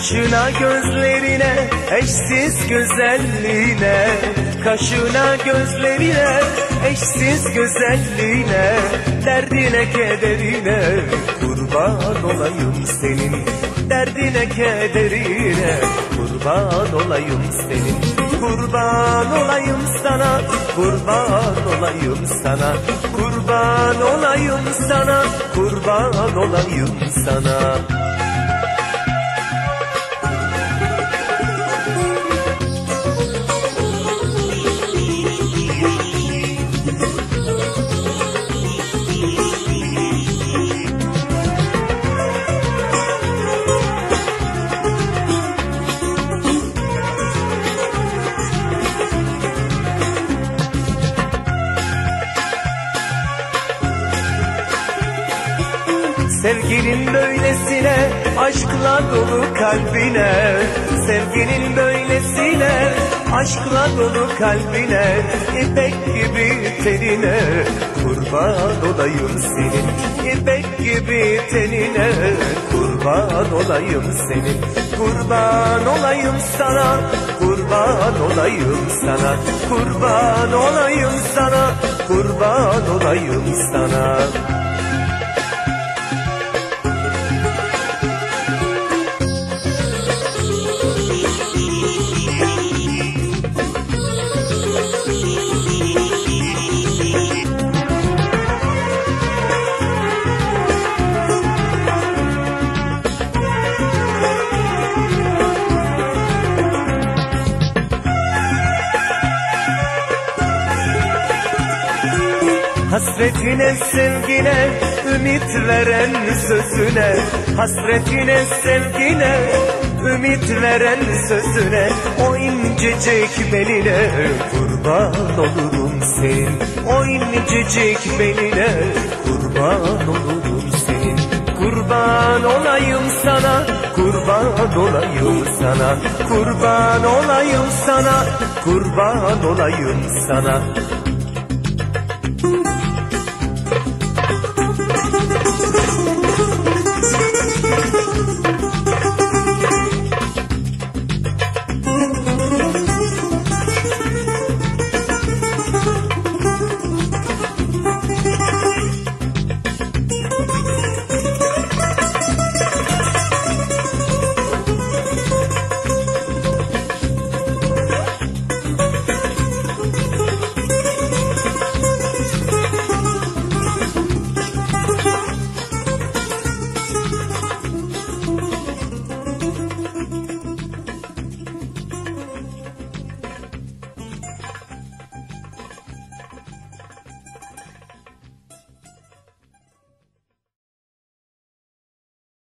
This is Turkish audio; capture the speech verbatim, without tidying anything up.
Kaşına gözlerine, eşsiz güzelliğine, kaşına gözlerine, eşsiz güzelliğine, derdine kederine kurban olayım senin. Derdine kederine kurban olayım senin. Kurban olayım sana, kurban olayım sana, kurban olayım sana, kurban olayım sana. Sevginin böylesine, aşkla dolu kalbine, sevginin böylesine, aşkla dolu kalbine, ipek gibi tenine kurban olayım senin. İpek gibi tenine kurban olayım senin. Kurban olayım sana, kurban olayım sana, kurban olayım sana, kurban olayım sana. Hasretine sevgine, ümit veren sözüne, hasretine sevgine, ümit veren sözüne, o incecik beline kurban olurum senin. O incecik beline kurban olurum senin. Kurban olayım sana, kurban olayım sana, kurban olayım sana, kurban olayım sana.